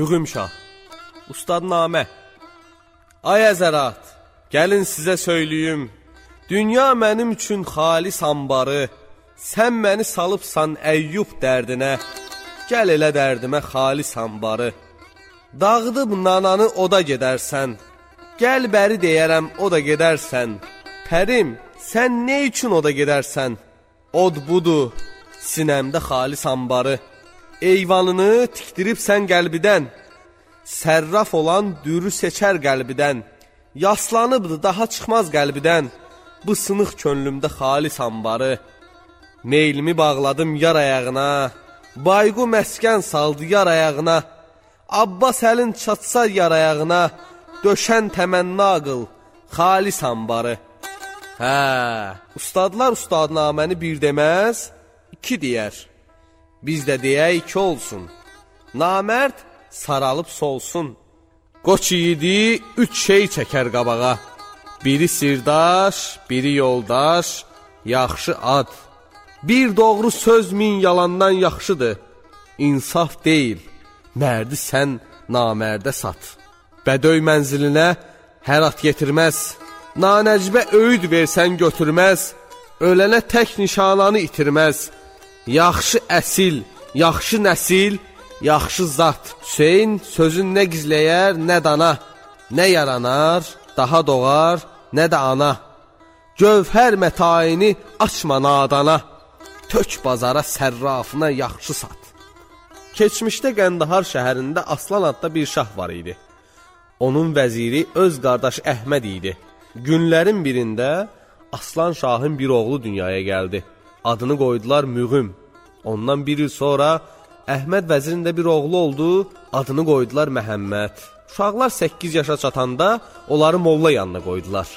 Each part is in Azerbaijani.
Müğüm Şah. Ustadnamə. Ay əzərat, gəlin sizə söyləyim. Dünya mənim üçün xalis ambarı. Sən məni salıbsan Əyyub dərdinə. Gəl elə dərdimə xalis ambarı. Dağıdıb nananı oda gedərsən. Gəl bəri deyərəm oda gedərsən. Pərim, sən nə üçün oda gedərsən? Od budur, sinəmdə xalis ambarı. Eyvanını tikdiribsən qəlbidən. Sərraf olan dürü seçər qəlbidən. Yaslanıbdır, daha çıxmaz qəlbidən. Bu sınıq könlümdə xalis ambarı. Meylimi bağladım yar ayağına. Bayqu məskən saldı yar ayağına. Abbas əlin çatsa yar ayağına. Döşən təmənna qıl, xalis ambarı. Hə, ustadlar ustadnaməni bir deməz, iki deyər. Biz də deyək iki olsun. Namərd saralıb solsun. Qoç yiğidi üç şey çəkər qabağa. Biri sirdaş, biri yoldaş, yaxşı ad. Bir doğru söz min yalandan yaxşıdır. İnsaf deyil, mərdi sən namərdə sat. Bədöy mənzilinə hər at yetirməz. Nanəcbə öyüd versən götürməz. Ölənə tək nişananı itirməz. Yaxşı əsil, yaxşı nəsil, yaxşı zat. Hüseyin sözün nə gizləyər, nə dana. Nə yaranar, daha doğar, nə də ana. Gövhər mətayini açma nadana. Tök bazara sərrafına yaxşı sat. Keçmişdə Qəndahar şəhərində Aslan adda bir şah var idi. Onun vəziri öz qardaşı Əhməd idi. Günlərin birində Aslan şahın bir oğlu dünyaya gəldi. Adını qoydular Müğüm. Ondan bir il sonra Əhməd vəzirin də bir oğlu oldu. Adını qoydular Məhəmməd. Uşaqlar 8 yaşa çatanda onları molla yanına qoydular.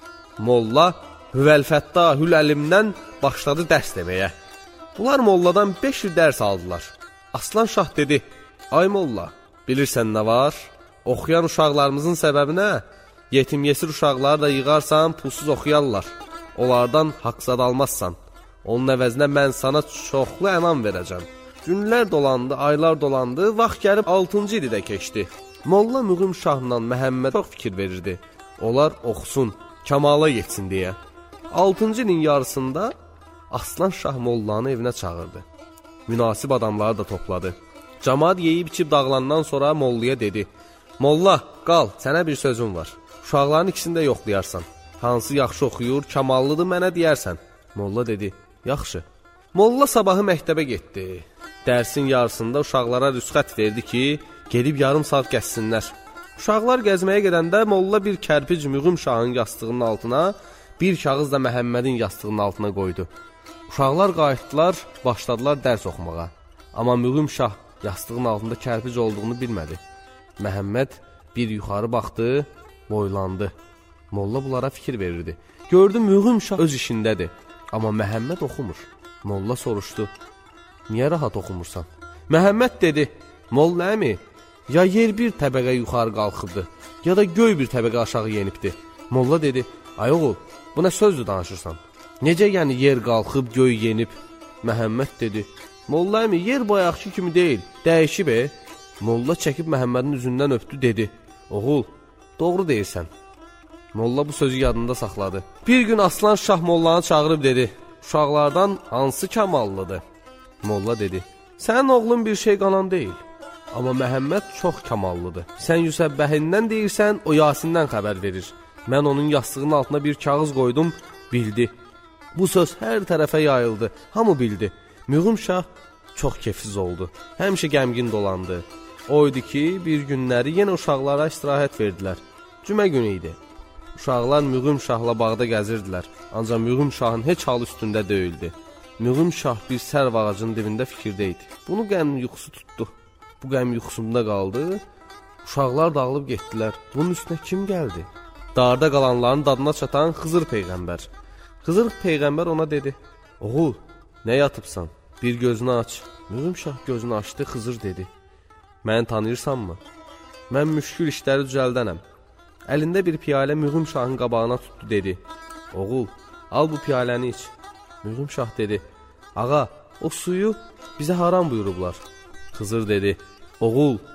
Molla Hüvəlfəttahül əlimdən başladı dərs deməyə. Bunlar molladan 5 il dərs aldılar. Aslan şah dedi: Ay molla, bilirsən nə var? Oxuyan uşaqlarımızın səbəbi nə? Yetim yesir uşaqları da yığarsan, pulsuz oxuyarlar. Onlardan haqsad almazsan. Onun əvəzinə mən sana çoxlu ənam verəcəm. Günlər dolandı, aylar dolandı, vaxt gəlib 6-cı ili də keçdi. Molla Müğüm şahla Məhəmməd çox fikir verirdi. Onlar oxusun, kamala yetsin deyə. 6-cı ilin yarısında Aslan şah mollanı evinə çağırdı. Münasib adamları da topladı. Camaat yeyib içib dağılandan sonra mollaya dedi: Molla, qal, sənə bir sözüm var. Uşaqların ikisini də yoxlayarsan. Hansı yaxşı oxuyur, kamallıdır mənə deyərsən. Molla dedi: Yaxşı. Molla sabahı məktəbə getdi. Dərsin yarısında uşaqlara rüsxət verdi ki, gedib yarım saat gəzsinlər. Uşaqlar gəzməyə gedəndə molla bir kərpic Müğüm şahın yastığının altına, bir kağız da Məhəmmədin yastığının altına qoydu. Uşaqlar qayıtdılar, başladılar dərs oxumağa. Amma Müğüm şah yastığın altında kərpic olduğunu bilmədi. Məhəmməd bir yuxarı baxdı, boylandı. Molla bunlara fikir verirdi. Gördü Müğüm şah öz işindədir. Amma Məhəmməd oxumur. Molla soruşdu: Niyə rahat oxumursan? Məhəmməd dedi: Molla əmi, ya yer bir təbəqə yuxarı qalxıbdı, ya da göy bir təbəqə aşağı yenibdi. Molla dedi: Ay oğul, bu nə sözdür danışırsan? Necə yəni yer qalxıb, göy yenib? Məhəmməd dedi: Molla əmi, yer bayaqki kimi deyil, dəyişib. Molla çəkib Məhəmmədin üzündən öpdü, dedi: Oğul, doğru deyirsən. Molla bu sözü yadında saxladı. Bir gün Aslan şah mollanı çağırıb dedi: Uşaqlardan hansı kamallıdır? Molla dedi: Sənin oğlun bir şey qanan deyil. Amma Məhəmməd çox kamallıdır. Sən Yüsəbbəhindən deyirsən, o Yasindən xəbər verir. Mən onun yastığının altına bir kağız qoydum, bildi. Bu söz hər tərəfə yayıldı, hamı bildi. Müğüm şah çox kefsiz oldu. Həmişə qəmgin dolandı. Oydu ki, bir günləri yenə uşaqlara istirahət verdilər. Cümə günü idi. Uşaqlar Müğüm şahla bağda gəzirdilər. Ancaq Müğüm şahın heç hal üstündə deyildi. Müğüm şah bir sərv ağacının dibində fikirdə idi. Bunu qəm yuxusu tutdu. Bu qəm yuxusunda qaldı. Uşaqlar dağılıb getdilər. Bunun üstünə kim gəldi? Darda qalanların dadına çatan Xızır Peyğəmbər. Xızır Peyğəmbər ona dedi: Oğul, nə yatıbsan? Bir gözünü aç. Müğüm şah gözünü açdı, Xızır dedi: Məni tanıyırsanmı? Mən müşkül işləri düzəldənəm. Əlində bir piyalə Müğüm şahın qabağına tutdu, dedi: Oğul, al bu piyaləni iç. Müğüm şah dedi: Ağa, o suyu bizə haram buyurublar. Xızır dedi: Oğul,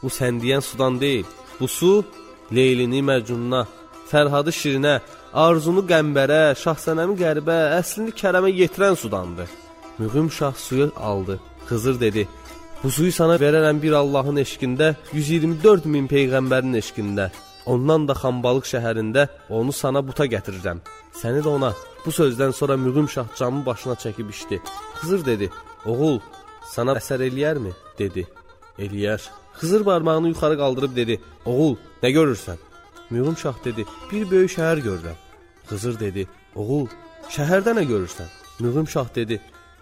Bu sən deyən sudan deyil. Bu su Leylini Məcnununa, Fərhadı Şirinə, Arzunu Qəmbərə, Şahsənəmi Qərbə, əslini Kərəmə yetirən sudandır. Müğüm şah suyu aldı. Xızır dedi, bu suyu sana verərəm bir Allahın eşqində, 124 min peyğəmbərin eşqində. Ondan da Xambalıq şəhərində onu sana buta gətirirəm. Səni də ona. Bu sözdən sonra Müğüm şah camın başına çəkib içdi. Xızır dedi, oğul, sana əsər eləyərmi? Dedi, eləyər. Xızır barmağını yuxarı qaldırıb dedi, oğul, nə görürsən? Müğüm şah dedi, bir böyük şəhər görürəm. Xızır dedi, oğul, şəhərdə nə görürsən? Müğüm şah dedi,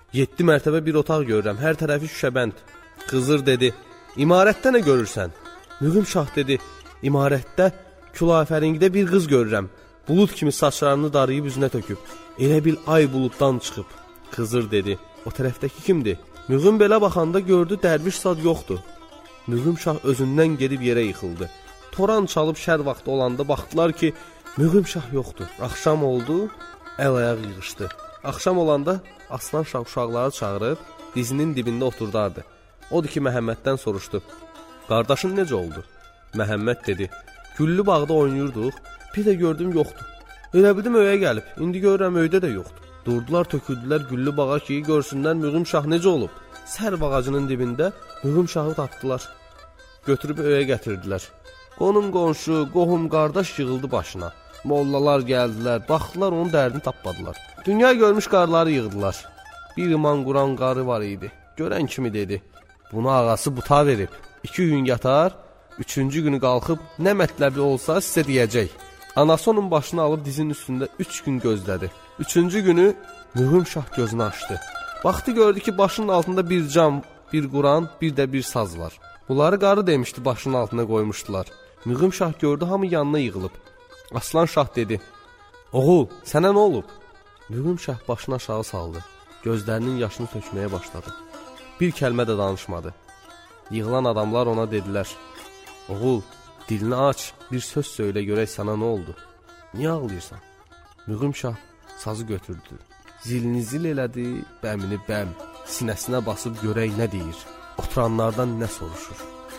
7 mərtəbə bir otaq görürəm, hər tərəfi şüşəbənd. Xızır dedi, imarətdə nə görürsən? Müğüm şah dedi, imarətdə külafəringdə bir qız görürəm. Bulud kimi saçlarını darıyıb üzünə töküb. Elə bil ay buluddan çıxıb. Xızır dedi, o tərəfdəki kimdir? Müğüm belə baxanda gördü dərviş sad yoxdur. Müğüm şah özündən gedib yerə yıxıldı. Toran çalıb şər vaxtı olanda baxdılar ki, Müğüm şah yoxdur. Axşam oldu, əl-ayaq yığışdı. Axşam olanda Aslan şah uşaqları çağırıb dizinin dibində oturdardı. Odur ki, Məhəmməddən soruşdu, qardaşın necə oldu? Məhəmməd dedi, güllü bağda oynayırdıq, bir də gördüm yoxdur. Elə bildim öyə gəlib, indi görürəm öydə də yoxdur. Durdular, töküldülər güllü bağa ki, görsünlər Müğüm şah necə olub. Sərv ağacının dibində Müğüm şahı tapdılar. Götürüb öyə gətirdilər. Qonum qonşu, qohum qardaş yığıldı başına. Mollalar gəldilər, baxdılar onun dərdini tapmadılar. Dünya görmüş qarları yığdılar. Bir iman quran qarı var idi. Görən kimi dedi, bunu ağası buta verib. 2 gün yatar, 3-cü günü qalxıb nə mətləbi olsa sizə deyəcək. Anası onun başını alıb dizinin üstündə 3 gün gözlədi. 3-cü günü Müğüm şah gözünü açdı. Baxdı gördü ki, başının altında bir cam, bir quran, bir də bir saz var. Bunları qarı demişdi, başının altına qoymuşdular. Müğüm şah gördü, hamı yanına yığılıb. Aslan şah dedi, oğul, sənə nə olub? Müğüm şah başını aşağı saldı. Gözlərinin yaşını tökməyə başladı. Bir kəlmə də danışmadı. Yığılan adamlar ona dedilər, oğul, dilini aç, bir söz söylə görək sana nə oldu? Niyə ağlayırsan? Müğüm şah sazı götürdü. Zilini zil elədi, bəmini bəm, sinəsinə basıb görək nə deyir. Oturanlardan nə soruşur?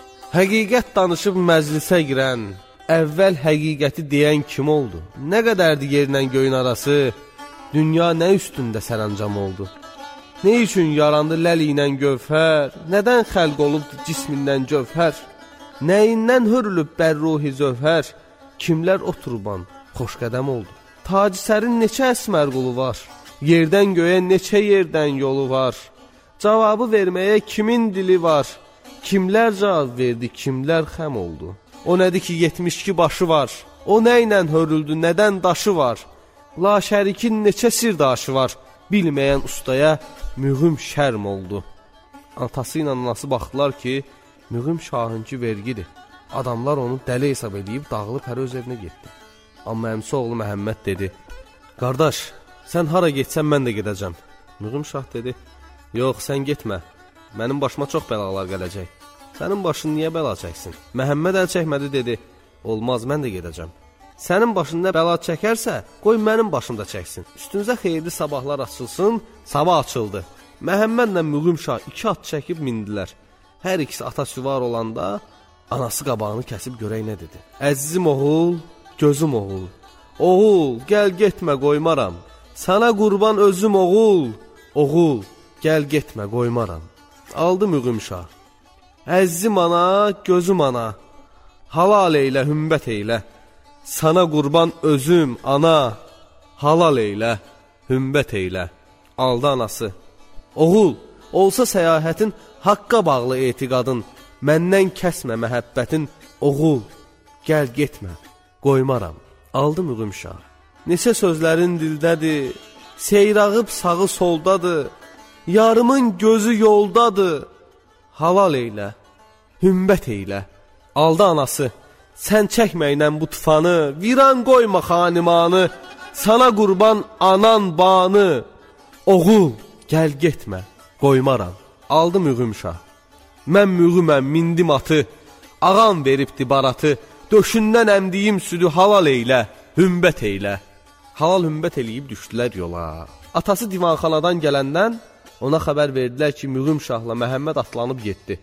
Həqiqət danışıb məclisə girən, əvvəl həqiqəti deyən kim oldu? Nə qədərdir yerlə göyün arası? Dünya nə üstündə sərəncam oldu? Ne üçün yarandı ləl ilə gövhər? Nədən xəlq olubdu cismindən cövhər? Nəyindən hürülüb bərruhi zövhər? Kimlər oturban xoş qədəm oldu? Tac sərin neçə əsmər qulu var? Yerdən göyə neçə yerdən yolu var? Cavabı verməyə kimin dili var? Kimlər cavab verdi, kimlər xəm oldu? O nədir ki 72 başı var? O nə ilə hörüldü, nədən daşı var? La şərikin neçə sirdaşı var? Bilməyən ustaya Müğüm şərm oldu. Atası ilə anası baxdılar ki, Müğüm şahınki vergidir. Adamlar onu dəli hesab edib dağılıb hər öz evinə getdi. Amma əmsi oğlu Məhəmməd dedi, qardaş, sən hara getsən mən də gedəcəm. Müğüm şah dedi, yox sən getmə, mənim başıma çox bəlalar gələcək. Sənin başın niyə bəla çəksin? Məhəmməd əl çəkmədi dedi, olmaz mən də gedəcəm. Sənin başın nə bəla çəkərsə, qoy mənim başım da çəksin. Üstünüzə xeyirli sabahlar açılsın, sabah açıldı. Məhəmmədlə Müğüm şah 2 at çəkib mindilər. Hər ikisi ata süvar olanda, anası qabağını kəsib görək nə dedi. Əzizim oğul, gözüm oğul. Oğul, gəl getmə qoymaram. Sana qurban özüm oğul. Oğul, gəl getmə qoymaram. Aldı Müğüm şah. Əzizim ana, gözüm ana. Halal eylə, hümbət eylə. Sana qurban özüm, ana, halal eylə, hümbət eylə. Aldı anası. Oğul, olsa səyahətin, haqqa bağlı etiqadın, məndən kəsmə məhəbbətin, oğul, gəl getmə, qoymaram. Aldı Müğüm şah. Neçə sözlərin dildədir, seyrağıb sağı soldadır, yarımın gözü yoldadır, halal eylə, hümbət eylə. Aldı anası. Sən çəkməklə bu tufanı, viran qoyma xanimanı, sana qurban anan banı, oğul, gəl getmə, qoymaram. Aldı Müğüm şah. Mən müğüməm, mindim atı, ağam veribdi baratı, döşündən əmdiyim südü halal eylə, hümbət eylə. Halal hümbət eləyib düşdülər yola. Atası divanxanadan gələndən ona xəbər verdilər ki, Müğüm şahla Məhəmməd atlanıb getdi.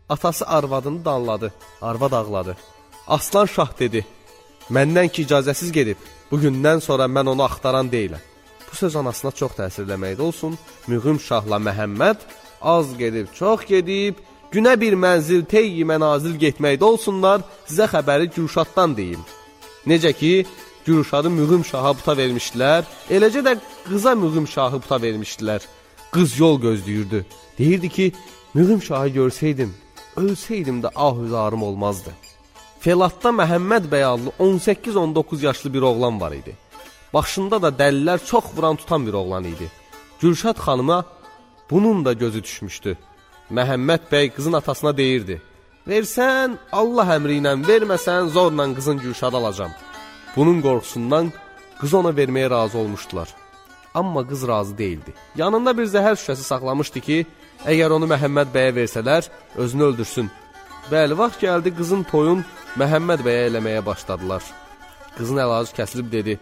Atası arvadını danladı, arvad ağladı. Aslan Şah dedi, məndən ki icazəsiz gedib, bugündən sonra mən onu axtaran deyiləm. Bu söz anasına çox təsir eləməkdə olsun, Müğüm Şahla Məhəmməd az gedib, çox gedib, günə bir mənzil, teyyi mənazil getməkdə olsunlar, sizə xəbəri Gülşaddan deyim. Necə ki, Gülşadı Müğüm Şaha buta vermişdilər, eləcə də qıza Müğüm Şahı buta vermişdilər. Qız yol gözləyirdi. Deyirdi ki, Müğüm Şahı görsəydim, ölsəydim də ahüzarım olmazdı. Felatda Məhəmməd bəy adlı 18-19 yaşlı bir oğlan var idi. Başında da dəlilər çox vuran tutan bir oğlan idi. Gülşad xanıma bunun da gözü düşmüşdü. Məhəmməd bəy qızın atasına deyirdi, versən Allah əmri ilə, verməsən zorla qızın Gülşadı alacam. Bunun qorxusundan qızı ona verməyə razı olmuşdular. Amma qız razı deyildi. Yanında bir zəhər şüşəsi saxlamışdı ki, əgər onu Məhəmməd bəyə versələr, özünü öldürsün. Bəli, vaxt gəldi, qızın toyun Məhəmməd bəyə eləməyə başladılar. Qızın əlacı kəsilib dedi,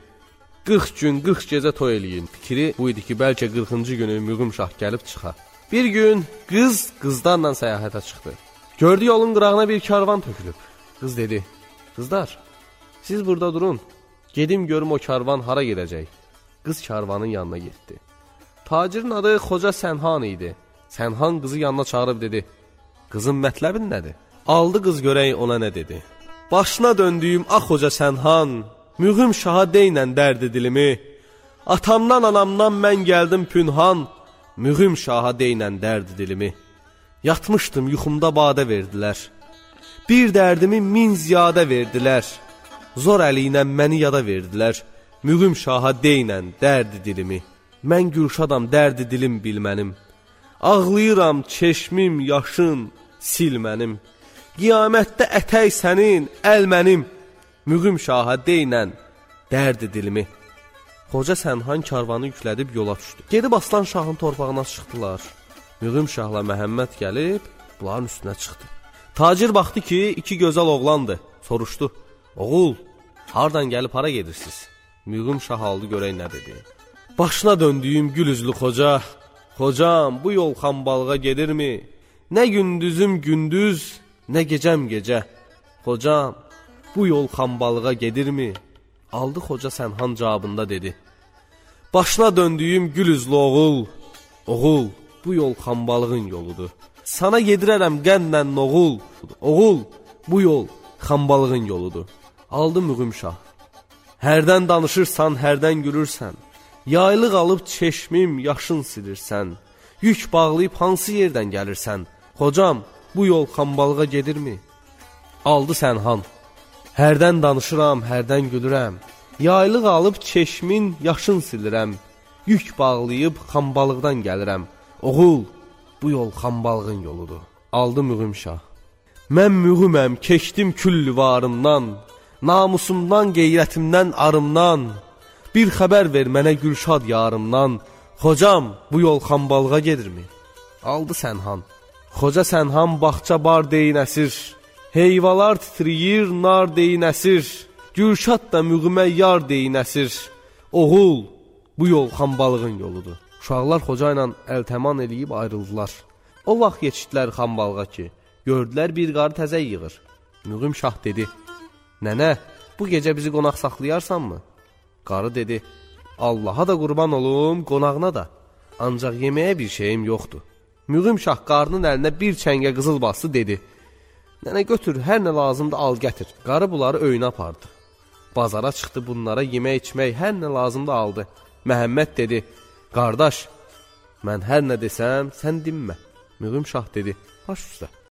40 gün, 40 gecə toy eləyin. Fikri bu idi ki, bəlkə 40-cı günü Müğüm Şah gəlib çıxa. Bir gün qız qızlarla səyahətə çıxdı. Gördü yolun qırağına bir karvan tökülüb. Qız dedi, qızlar, siz burada durun, gedim görüm o karvan hara gedəcək. Qız karvanın yanına getdi. Tacirin adı Xoca Sənhan idi. Sənhan qızı yanına çağırıb dedi, qızın mətləbin nədir? Aldı qız görək ona nə dedi. Başına döndüyüm Xoca Sənhan, Müğüm Şaha deynən dərdi dilimi. Atamdan anamdan mən gəldim pünhan, Müğüm Şaha deynən dərdi dilimi. Yatmışdım yuxumda badə verdilər. Bir dərdimi min ziyadə verdilər. Zor əli ilə məni yada verdilər. Müğüm Şaha deynən dərdi dilimi. Mən Gülşadam dərdi dilim bilmənim. Ağlayıram çeşmim yaşın sil mənim. Qiyamətdə ətək sənin əl mənim. Müğüm Şaha deynən dərdi dilimi. Xoca Sənhan karvanı yüklədib yola düşdü. Gedib Aslan Şahın torpağına çıxdılar. Müğüm Şahla Məhəmməd gəlib bunların üstünə çıxdı. Tacir baxdı ki, iki gözəl oğlandı. Soruşdu, oğul, hardan gəlib hara gedirsiniz? Müğüm Şah aldı görək nə dedi. Başına döndüyüm gül üzlü xoca, xocam bu yol xambalığa gedirmi? Nə gündüzüm gündüz, nə gecəm gecə. Xocam, bu yol xambalığa gedirmi? Aldı Xoca Sənhan cavabında dedi. Başına döndüyüm gül üzlü oğul, oğul, bu yol xambalığın yoludur. Sana yedirərəm qəndlə oğul, oğul, bu yol xambalığın yoludur. Aldı Müğüm Şah. Hərdən danışırsan, hərdən gülürsən. Yaylıq alıb çeşmim, yaşın silirsən. Yük bağlayıb hansı yerdən gəlirsən? Xocam, bu yol xambalığa gedirmi? Aldı Sənhan. Hərdən danışıram, hərdən gülürəm. Yaylıq alıb çeşmin, yaşın silirəm. Yük bağlayıb xambalıqdan gəlirəm. Oğul, bu yol xambalığın yoludur. Aldı Müğüm Şah. Mən müğüməm, keçdim küllü varımdan. Namusumdan, qeyrətimdən, arımdan. Bir xəbər ver mənə Gülşad yarımdan. Xocam, bu yol xambalığa gedirmi? Aldı Sənhan. Xoca Sənhan bağça bar deyin əsir. Heyvalar titriyir, nar deyin əsir. Gülşad da müğümə yar deyin əsir. Oğul, bu yol xambalığın yoludur. Uşaqlar xoca ilə əltəman eləyib ayrıldılar. O vaxt yetişdilər xambalığa ki, gördülər bir qarı təzə yığır. Müğüm Şah dedi, nənə, bu gecə bizi qonaq saxlayarsanmı? Qarı dedi, Allaha da qurban olum, qonağına da. Ancaq yeməyə bir şeyim yoxdur. Müğüm Şah qarının əlinə bir çəngə qızıl bastı, dedi, nənə götür, hər nə lazımdır al gətir. Qarı bunları öyünə apardı. Bazara çıxdı, bunlara yemək içmək, hər nə lazımdır aldı. Məhəmməd dedi, qardaş, mən hər nə desəm, sən dinmə. Müğüm Şah dedi, baş üstə.